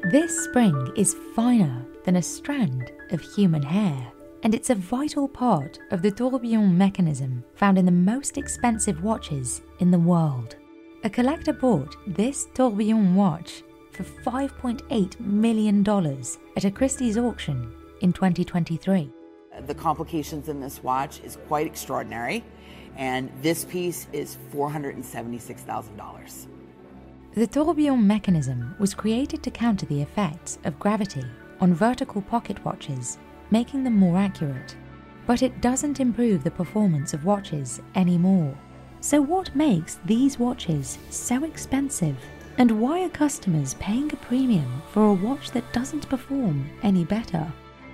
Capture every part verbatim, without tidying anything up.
This spring is finer than a strand of human hair, and it's a vital part of the tourbillon mechanism found in the most expensive watches in the world. A collector bought this tourbillon watch for five point eight million dollars at a Christie's auction in twenty twenty-three. The complications in this watch is quite extraordinary, and this piece is four hundred seventy-six thousand dollars. The tourbillon mechanism was created to counter the effects of gravity on vertical pocket watches, making them more accurate. But it doesn't improve the performance of watches anymore. So what makes these watches so expensive? And why are customers paying a premium for a watch that doesn't perform any better?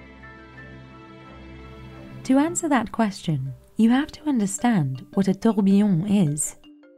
To answer that question, you have to understand what a tourbillon is.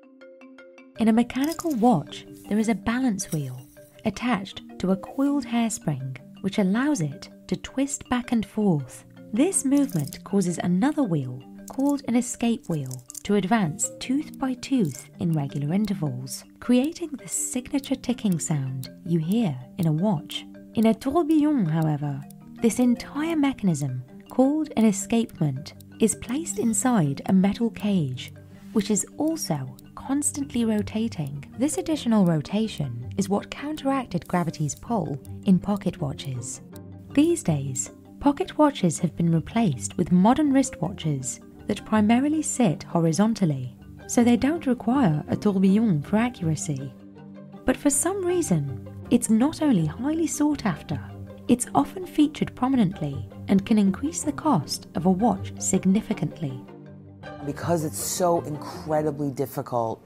In a mechanical watch, there is a balance wheel attached to a coiled hairspring which allows it to twist back and forth. This movement causes another wheel, called an escape wheel, to advance tooth by tooth in regular intervals, creating the signature ticking sound you hear in a watch. In a tourbillon, however, this entire mechanism, called an escapement, is placed inside a metal cage, which is also constantly rotating. This additional rotation is what counteracted gravity's pull in pocket watches. These days, pocket watches have been replaced with modern wristwatches that primarily sit horizontally, so they don't require a tourbillon for accuracy. But for some reason, it's not only highly sought after, it's often featured prominently and can increase the cost of a watch significantly. Because it's so incredibly difficult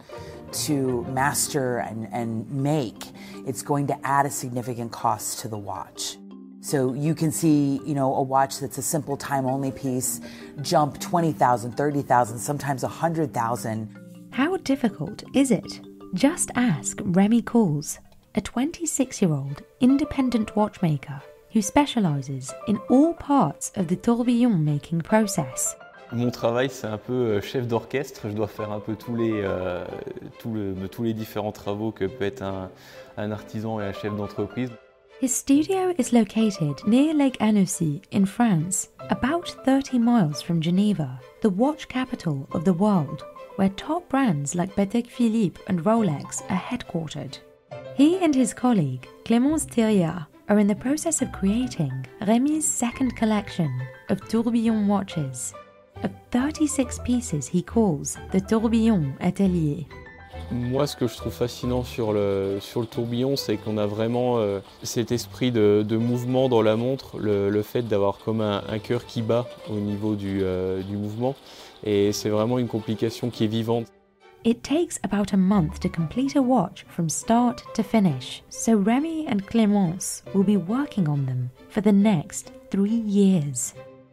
to master and, and make, it's going to add a significant cost to the watch. So you can see, you know, a watch that's a simple time-only piece jump twenty thousand dollars, thirty thousand dollars, sometimes one hundred thousand dollars. How difficult is it? Just ask Remy Coles, a twenty-six-year-old independent watchmaker who specializes in all parts of the tourbillon-making process. Mon travail, c'est un peu chef d'orchestre. Je dois faire un peu tous les, euh, tous le, tous les différents travaux que peut être un, un artisan et un chef d'entreprise. His studio is located near Lake Annecy in France, about thirty miles from Geneva, the watch capital of the world, where top brands like Patek Philippe and Rolex are headquartered. He and his colleague, Clémence Thiriat, are in the process of creating Remy's second collection of tourbillon watches, of thirty-six pieces he calls the Tourbillon Atelier. Moi, ce que je trouve fascinant sur le, sur le tourbillon, c'est qu'on a vraiment euh, cet esprit de, de mouvement dans la montre, le, le fait d'avoir comme un, un cœur qui bat au niveau du, euh, du mouvement. Et c'est vraiment une complication qui est vivante. It takes about a month to complete a watch from start to finish, so Remy and Clémence will be working on them for the next three years.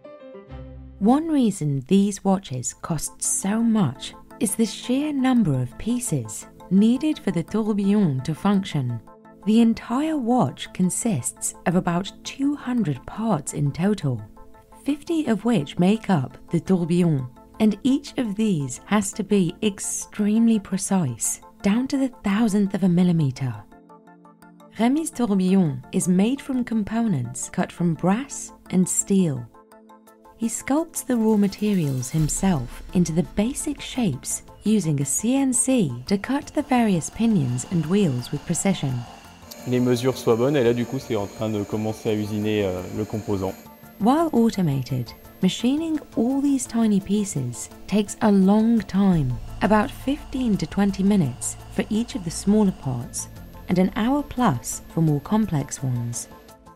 One reason these watches cost so much is the sheer number of pieces needed for the tourbillon to function. The entire watch consists of about two hundred parts in total, fifty of which make up the tourbillon, and each of these has to be extremely precise, down to the thousandth of a millimeter. Remy's tourbillon is made from components cut from brass and steel. He sculpts the raw materials himself into the basic shapes using a C N C to cut the various pinions and wheels with precision. Les mesures soient bonnes et là du coup c'est en train de commencer à usiner euh, le composant. While automated, machining all these tiny pieces takes a long time, about fifteen to twenty minutes for each of the smaller parts and an hour plus for more complex ones.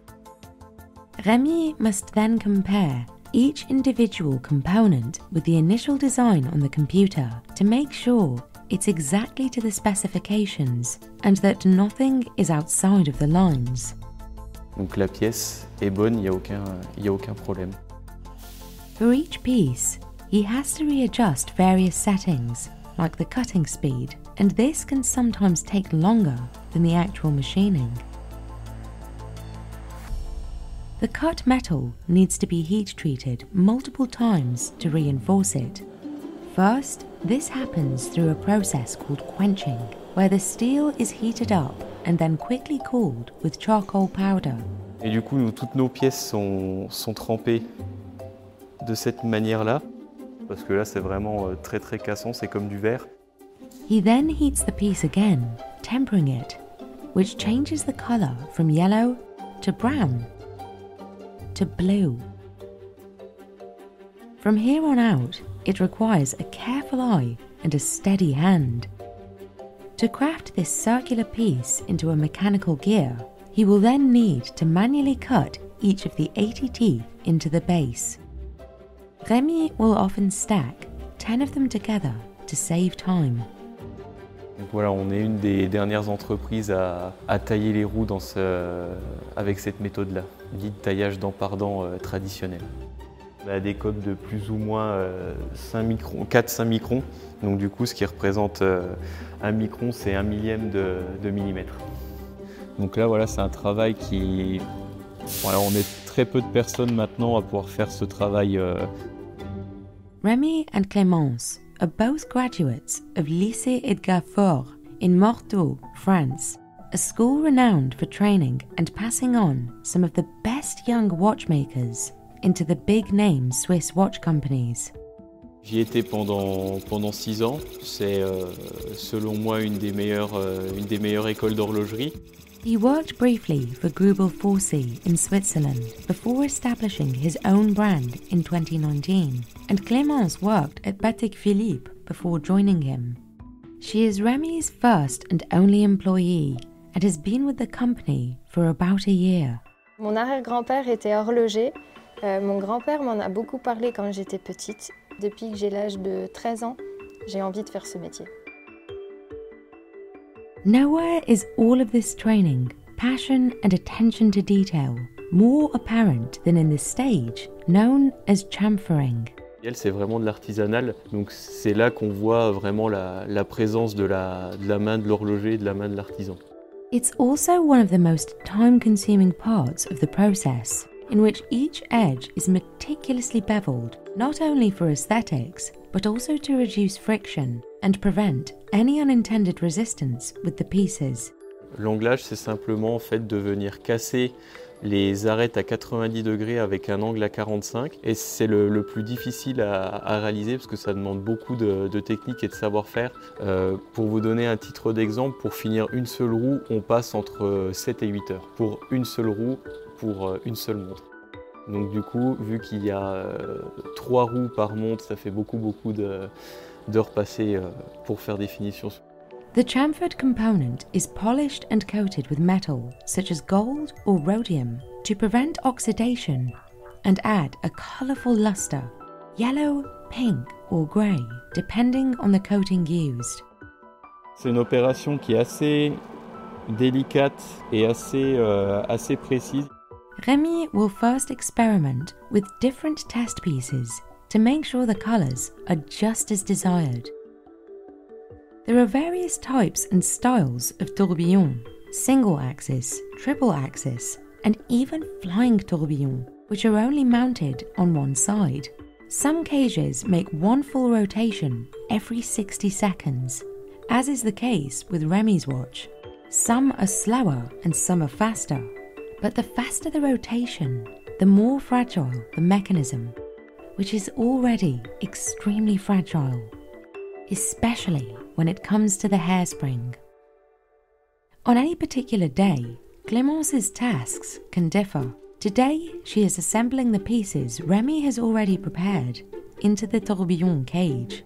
Remy must then compare each individual component with the initial design on the computer to make sure it's exactly to the specifications and that nothing is outside of the lines. Donc la pièce est bonne, il n'y a aucun, il y a aucun problème. For each piece, he has to readjust various settings, like the cutting speed, and this can sometimes take longer than the actual machining. The cut metal needs to be heat-treated multiple times to reinforce it. First, this happens through a process called quenching, where the steel is heated up and then quickly cooled with charcoal powder. Et du coup, nous, toutes nos pièces sont, sont trempées de cette manière-là, parce que là, c'est vraiment très très cassant, c'est comme du verre. He then heats the piece again, tempering it, which changes the color from yellow to brown to blue. From here on out, it requires a careful eye and a steady hand. To craft this circular piece into a mechanical gear, he will then need to manually cut each of the eighty teeth into the base. Rémi will often stack ten of them together to save time. Donc voilà, on est une des dernières entreprises à, à tailler les roues dans ce, avec cette méthode-là, dite taillage dent par dent euh, traditionnel. On a des codes de plus ou moins euh, cinq microns, quatre à cinq microns, donc du coup ce qui représente euh, un micron, c'est un millième de, de millimètre. Donc là voilà, c'est un travail qui... Voilà, on est très peu de personnes maintenant à pouvoir faire ce travail. Euh... Rémi and Clémence are both graduates of Lycée Edgar Faure in Morteau, France, a school renowned for training and passing on some of the best young watchmakers into the big-name Swiss watch companies. J'y étais pendant, pendant six ans. C'est euh, selon moi une des meilleures, euh, une des meilleures écoles d'horlogerie. He worked briefly for Grubel Forsey in Switzerland before establishing his own brand in twenty nineteen, and Clémence worked at Patek Philippe before joining him. She is Rémi's first and only employee and has been with the company for about a year. Mon arrière-grand-père était horloger. Euh, mon grand-père m'en a beaucoup parlé quand j'étais petite. Depuis que j'ai l'âge de treize ans, j'ai envie de faire ce métier. Nowhere is all of this training, passion and attention to detail more apparent than in the stage known as chamfering. C'est vraiment de l'artisanal, donc c'est là qu'on voit vraiment la, la présence de la, de la main de l'horloger et de la main de l'artisan. It's also one of the most time-consuming parts of the process, in which each edge is meticulously beveled, not only for aesthetics, but also to reduce friction and prevent any unintended resistance with the pieces. L'anglage, c'est simplement en fait de venir casser les arêtes à quatre-vingt-dix degrés avec un angle à quarante-cinq, et c'est le, le plus difficile à, à réaliser parce que ça demande beaucoup de, de technique et de savoir-faire. Euh, pour vous donner un titre d'exemple, pour finir une seule roue, on passe entre sept et huit heures. Pour une seule roue, pour une seule montre. Donc du coup, vu qu'il y a euh, trois roues par montre, ça fait beaucoup beaucoup de, d'heures passées euh, pour faire des finitions. The chamfered component is polished and coated with metal, such as gold or rhodium, to prevent oxidation and add a colourful luster, yellow, pink or grey, depending on the coating used. C'est une opération qui est assez délicate et assez, euh, assez précise. Rémi will first experiment with different test pieces to make sure the colours are just as desired. There are various types and styles of tourbillon, single axis, triple axis, and even flying tourbillon, which are only mounted on one side. Some cages make one full rotation every sixty seconds, as is the case with Rémi's watch. Some are slower and some are faster. But the faster the rotation, the more fragile the mechanism, which is already extremely fragile, especially when it comes to the hairspring. On any particular day, Clémence's tasks can differ. Today, she is assembling the pieces Rémi has already prepared into the tourbillon cage.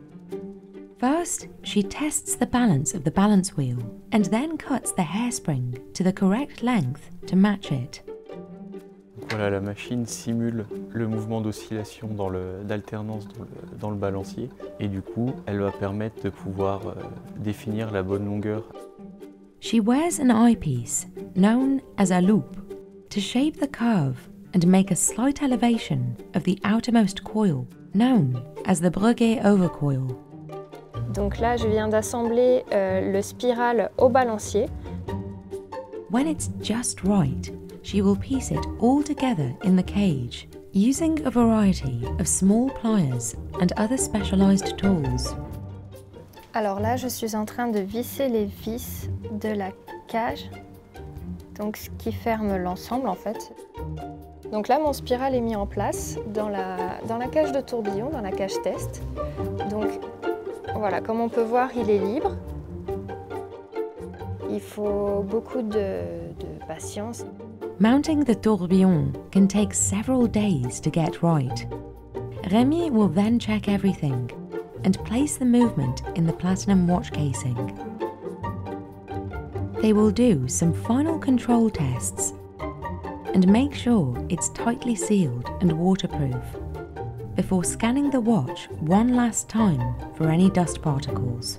First, she tests the balance of the balance wheel and then cuts the hairspring to the correct length to match it. Voilà, la machine simule le mouvement d'oscillation dans le, d'alternance dans le, dans le balancier, et du coup, elle va permettre de pouvoir euh, définir la bonne longueur. She wears an eyepiece, known as a loupe, to shape the curve and make a slight elevation of the outermost coil, known as the Breguet overcoil. Donc là, je viens d'assembler euh, le spiral au balancier. When it's just right, she will piece it all together in the cage, using a variety of small pliers and other specialized tools. Alors là, je suis en train de visser les vis de la cage, donc ce qui ferme l'ensemble en fait. Donc là, mon spiral est mis en place dans la, dans la cage de tourbillon, dans la cage test. Donc voilà, comme on peut voir, il est libre. Il faut beaucoup de, de patience. Mounting the tourbillon can take several days to get right. Remy will then check everything and place the movement in the platinum watch casing. They will do some final control tests and make sure it's tightly sealed and waterproof before scanning the watch one last time for any dust particles.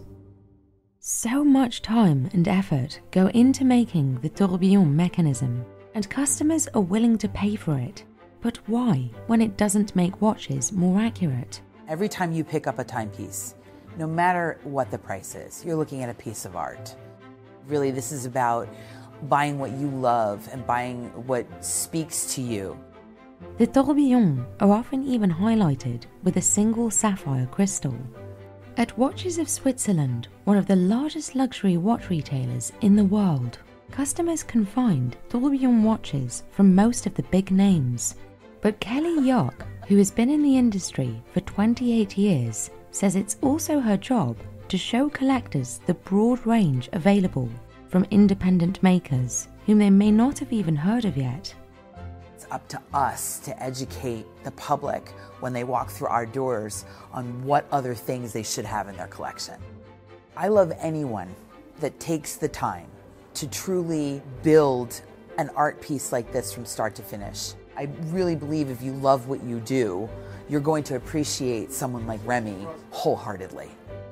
So much time and effort go into making the tourbillon mechanism, and customers are willing to pay for it. But why, when it doesn't make watches more accurate? Every time you pick up a timepiece, no matter what the price is, you're looking at a piece of art. Really, this is about buying what you love and buying what speaks to you. The tourbillons are often even highlighted with a single sapphire crystal. At Watches of Switzerland, one of the largest luxury watch retailers in the world, customers can find tourbillon watches from most of the big names. But Kelly Yock, who has been in the industry for twenty-eight years, says it's also her job to show collectors the broad range available from independent makers whom they may not have even heard of yet. It's up to us to educate the public when they walk through our doors on what other things they should have in their collection. I love anyone that takes the time to truly build an art piece like this from start to finish. I really believe if you love what you do, you're going to appreciate someone like Remy wholeheartedly.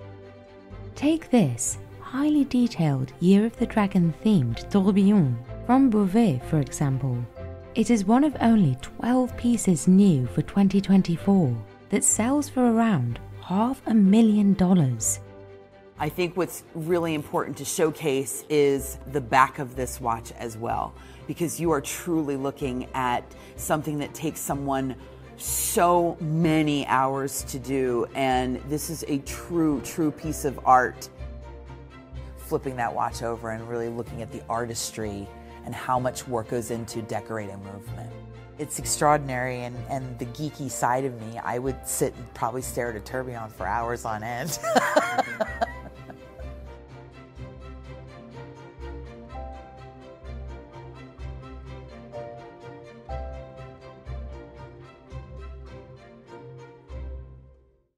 Take this highly detailed Year of the Dragon themed tourbillon from Beauvais, for example. It is one of only twelve pieces new for twenty twenty-four that sells for around half a million dollars. I think what's really important to showcase is the back of this watch as well, because you are truly looking at something that takes someone so many hours to do, and this is a true, true piece of art. Flipping that watch over and really looking at the artistry and how much work goes into decorating movement. It's extraordinary, and, and the geeky side of me, I would sit and probably stare at a tourbillon for hours on end.